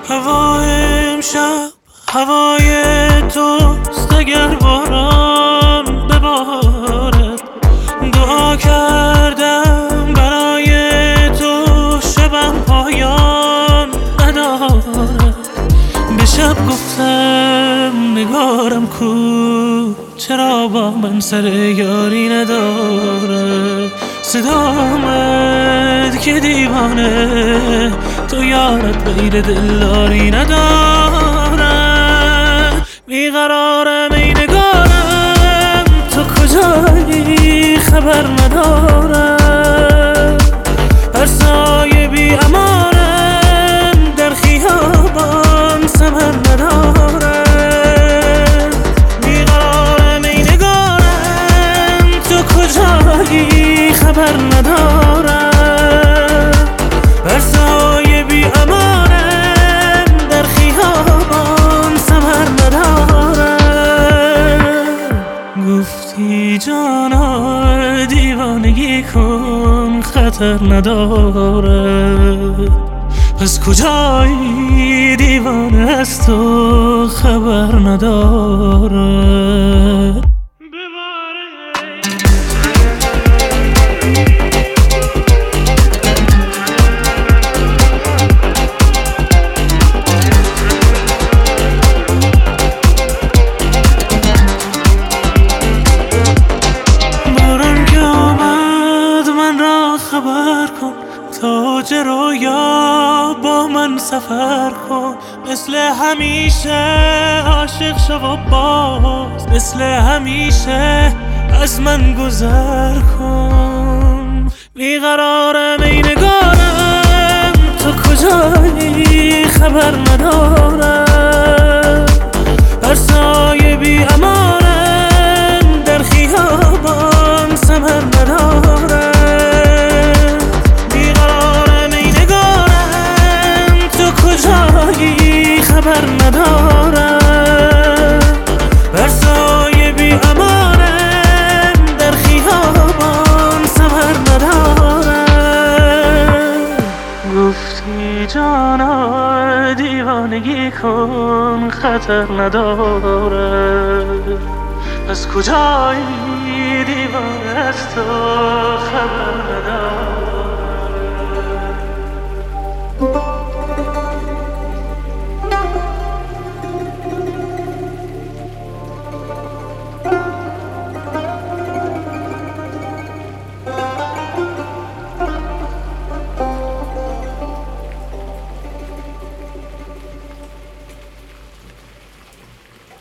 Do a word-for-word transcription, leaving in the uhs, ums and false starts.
هوای امشب هوای توست، اگر باران ببارد. دعا کردم برای تو شبم پایان ندارد. به شب گفتم نگارم کو، چرا با من سر یاری نداره. صدا آمد که دیوانه تو یارت غیر دلداری نداره. بیقرارم ای نگارم تو کجایی خبر ندارم. هر سایه بی امانم در خیابان ثمر نداره. بیقرارم ای نگارم تو کجایی خبر ندارم. هر سایه بی امانم در خیابان ثمر نداره. گفتی جانا دیوانگی کن خطر نداره. پس کجایی دیوانه از تو خبر نداره. خبر کن تاج رویا با من سفر کن. مثل همیشه عاشق شو و باز مثل همیشه از من گذر کن. بیقرارم ای نگارم تو کجایی خبر ندارم. هر سایه بی امانم در خیابان ثمر نداره. کجایی خبر ندارم. بر سایه بی امانم در خیابان ثمر ندارم. گفتی جانا دیوانگی کن خطر نداره. از کجایی دیوانه از تو خبر